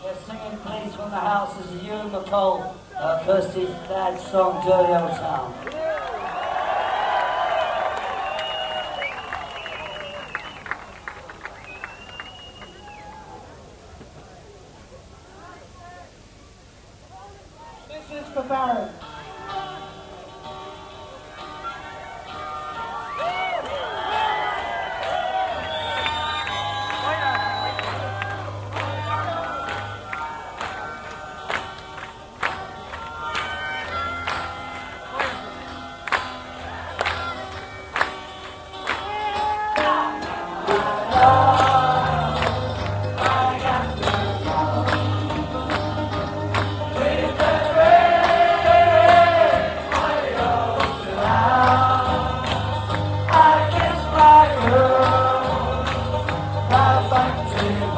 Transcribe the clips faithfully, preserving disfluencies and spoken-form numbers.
We're singing Please from the House. This is Ewan McCall, uh, Kirsty's dad's song, Dirty Old Town. This is for Barry.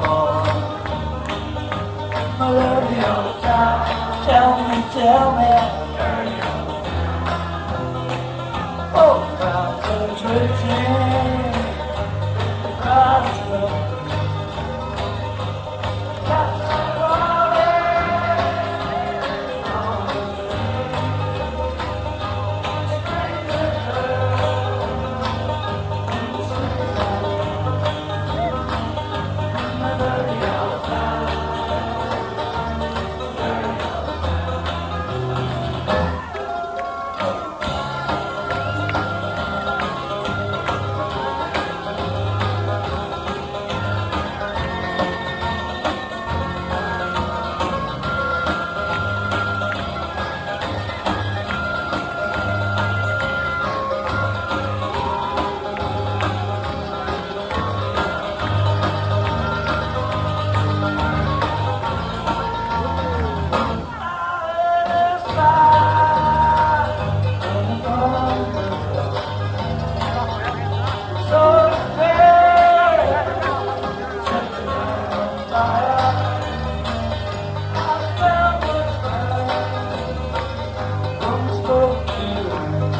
Tell me, tell me